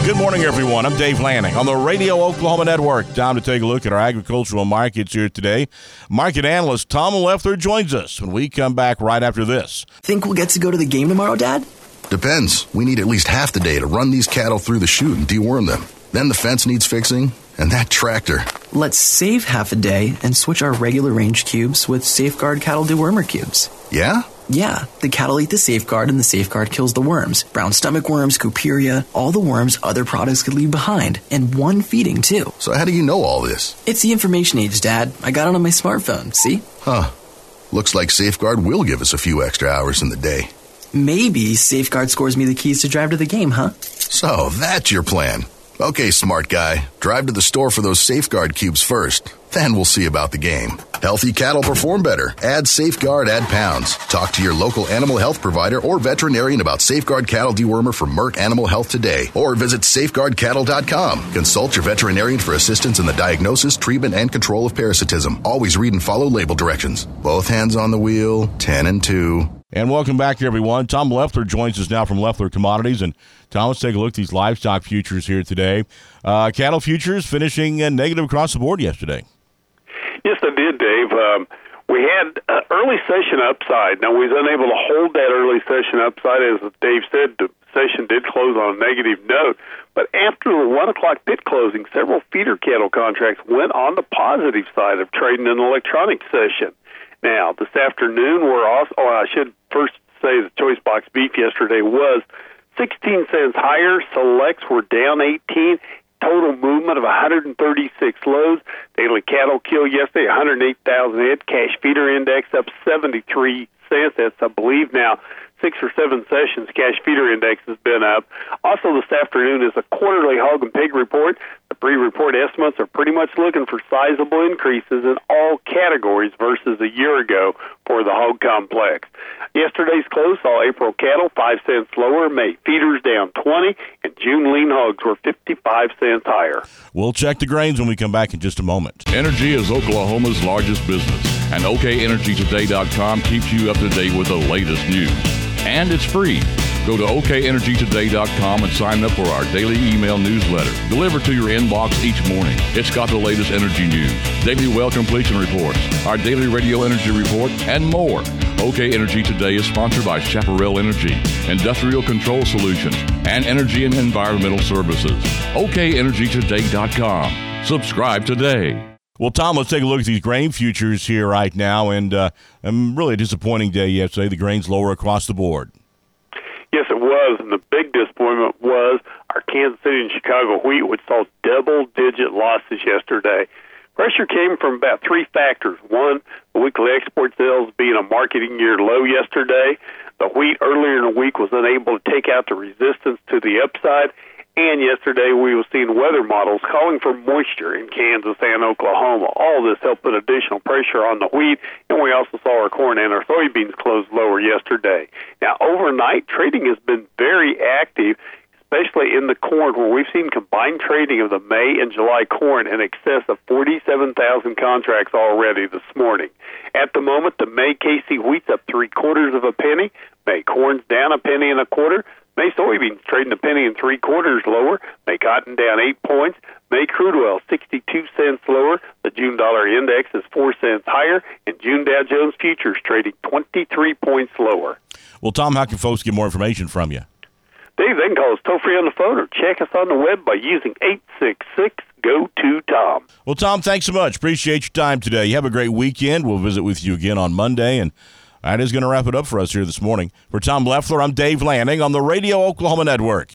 Good morning, everyone. I'm Dave Lanning on the Radio Oklahoma Network. Time to take a look at our agricultural markets here today. Market analyst Tom Leffler joins us when we come back right after this. Think we'll get to go to the game tomorrow, Dad? Depends. We need at least half the day to run these cattle through the chute and deworm them. Then the fence needs fixing, and that tractor. Let's save half a day and switch our regular range cubes with Safeguard cattle dewormer cubes. Yeah? Yeah, the cattle eat the Safeguard and the Safeguard kills the worms. Brown stomach worms, Cooperia, all the worms other products could leave behind. And one feeding, too. So how do you know all this? It's the information age, Dad. I got it on my smartphone, see? Huh. Looks like Safeguard will give us a few extra hours in the day. Maybe Safeguard scores me the keys to drive to the game, huh? So that's your plan. Okay, smart guy. Drive to the store for those Safeguard cubes first. Then we'll see about the game. Healthy cattle perform better. Add Safeguard, add pounds. Talk to your local animal health provider or veterinarian about Safeguard Cattle Dewormer from Merck Animal Health today. Or visit safeguardcattle.com. Consult your veterinarian for assistance in the diagnosis, treatment, and control of parasitism. Always read and follow label directions. Both hands on the wheel, 10 and 2. And welcome back, everyone. Tom Leffler joins us now from Leffler Commodities. And Tom, let's take a look at these livestock futures here today. Cattle futures finishing negative across the board yesterday. Yes, I did, Dave. We had early session upside. Now, we was unable to hold that early session upside. As Dave said, the session did close on a negative note. But after the 1 o'clock pit closing, several feeder cattle contracts went on the positive side of trading in the electronic session. Now, this afternoon, we're also, I should first say the choice box beef yesterday was 16 cents higher. Selects were down 18. Total movement of 136 loads. Daily cattle kill yesterday, 108,000 head. Cash feeder index up 73 cents. That's, I believe, now 6 or 7 sessions. Cash feeder index has been up. Also this afternoon is a quarterly hog and pig report. The pre-report estimates are pretty much looking for sizable increases in all categories versus a year ago for the hog complex. Yesterday's close saw April cattle 5 cents lower, May feeders down 20, and June lean hogs were 55 cents higher. We'll check the grains when we come back in just a moment. Energy is Oklahoma's largest business, and OKEnergyToday.com keeps you up to date with the latest news. And it's free. Go to OKEnergyToday.com and sign up for our daily email newsletter, delivered to your inbox each morning. It's got the latest energy news, daily well completion reports, our daily radio energy report, and more. OK Energy Today is sponsored by Chaparral Energy, Industrial Control Solutions, and Energy and Environmental Services. OKEnergyToday.com. Subscribe today. Well, Tom, let's take a look at these grain futures here right now. And really a disappointing day yesterday. The grains lower across the board. Yes, it was. And the big disappointment was our Kansas City and Chicago wheat, which saw double-digit losses yesterday. Pressure came from about 3 factors. One, the weekly export sales being a marketing year low yesterday. The wheat earlier in the week was unable to take out the resistance to the upside. And yesterday we were seeing weather models calling for moisture in Kansas and Oklahoma. All this helped put additional pressure on the wheat, and we also saw our corn and our soybeans close lower yesterday. Now, overnight, trading has been very active, especially in the corn, where we've seen combined trading of the May and July corn in excess of 47,000 contracts already this morning. At the moment, the May KC wheat's up 3/4 of a penny. May corn's down 1 1/4 penny. May soybeans trading 1 3/4 penny lower. May cotton down 8 points. May crude oil 62 cents lower. The June dollar index is 4 cents higher. And June Dow Jones futures trading 23 points lower. Well, Tom, how can folks get more information from you? Dave, they can call us toll-free on the phone or check us on the web by using 866-GO-TO-TOM. Well, Tom, thanks so much. Appreciate your time today. You have a great weekend. We'll visit with you again on Monday, and that is going to wrap it up for us here this morning. For Tom Leffler, I'm Dave Lanning on the Radio Oklahoma Network.